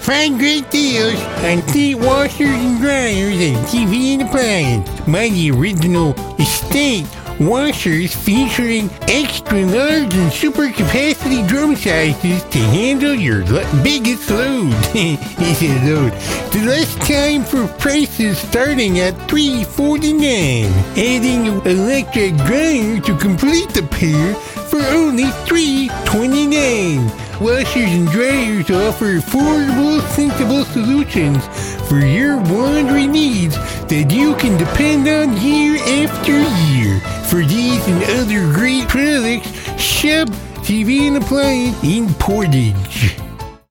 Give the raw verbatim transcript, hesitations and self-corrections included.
Find great deals on seat washers and dryers and T V and appliance. My original estate washers featuring extra large and super capacity drum sizes to handle your lo- biggest load. It's a load. The less time for prices starting at three forty-nine. Adding electric dryer to complete the pair for only three twenty-nine. Washers and dryers offer affordable, sensible solutions for your laundry needs that you can depend on year after year. For these and other great products, shop T V and Appliance in Portage.